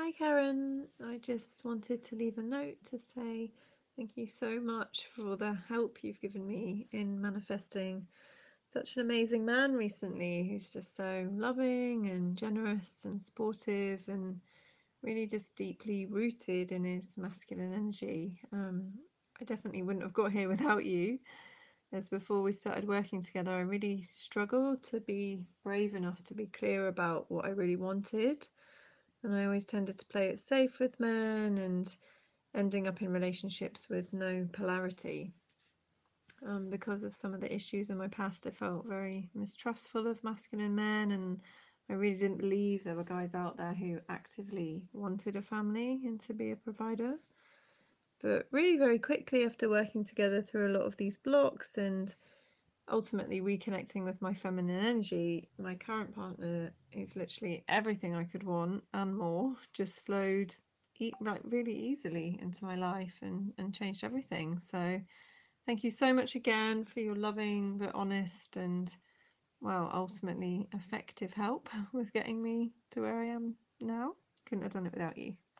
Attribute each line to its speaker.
Speaker 1: Hi Karen, I just wanted to leave a note to say thank you so much for all the help you've given me in manifesting such an amazing man recently who's just so loving and generous and supportive and really just deeply rooted in his masculine energy. I definitely wouldn't have got here without you, as before we started working together I really struggled to be brave enough to be clear about what I really wanted. And I always tended to play it safe with men and ending up in relationships with no polarity. Because of some of the issues in my past, I felt very mistrustful of masculine men, and I really didn't believe there were guys out there who actively wanted a family and to be a provider. But really, very quickly, after working together through a lot of these blocks and ultimately reconnecting with my feminine energy, my current partner, who's literally everything I could want and more, just flowed like really easily into my life and changed everything. So thank you so much again for your loving but honest and, well, ultimately effective help with getting me to where I am now. Couldn't have done it without you.